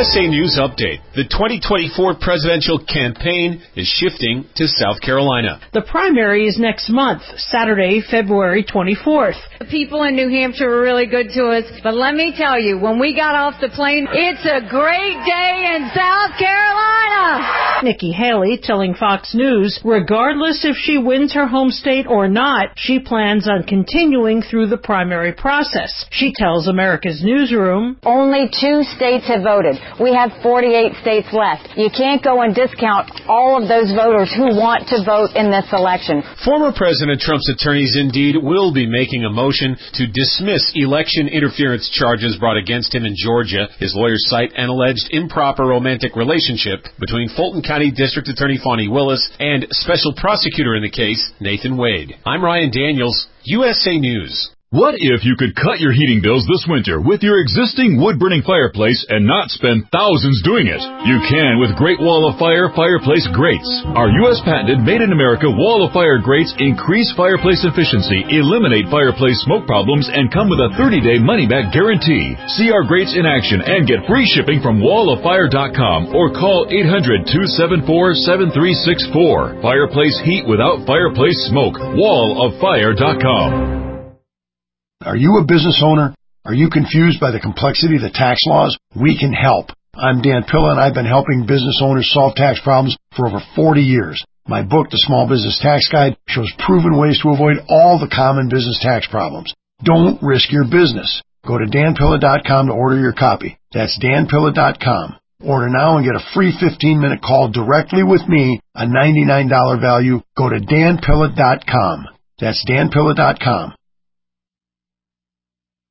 USA News Update. The 2024 presidential campaign is shifting to South Carolina. The primary is next month, Saturday, February 24th. The people in New Hampshire were really good to us, but let me tell you, when we got off the plane, it's a great day in South Carolina. Nikki Haley telling Fox News, regardless if she wins her home state or not, she plans on continuing through the primary process. She tells America's Newsroom, only 2 states have voted. We have 48 states left. You can't go and discount all of those voters who want to vote in this election. Former President Trump's attorneys indeed will be making a motion to dismiss election interference charges brought against him in Georgia. His lawyers cite an alleged improper romantic relationship between Fulton County District Attorney Fani Willis and special prosecutor in the case, Nathan Wade. I'm Ryan Daniels, USA News. What if you could cut your heating bills this winter with your existing wood-burning fireplace and not spend thousands doing it? You can with Great Wall of Fire fireplace grates. Our U.S. patented made-in-America Wall of Fire grates increase fireplace efficiency, eliminate fireplace smoke problems, and come with a 30-day money-back guarantee. See our grates in action and get free shipping from walloffire.com or call 800-274-7364. Fireplace heat without fireplace smoke. walloffire.com. Are you a business owner? Are you confused by the complexity of the tax laws? We can help. I'm Dan Pilla, and I've been helping business owners solve tax problems for over 40 years. My book, The Small Business Tax Guide, shows proven ways to avoid all the common business tax problems. Don't risk your business. Go to danpilla.com to order your copy. That's danpilla.com. Order now and get a free 15-minute call directly with me, a $99 value. Go to danpilla.com. That's danpilla.com.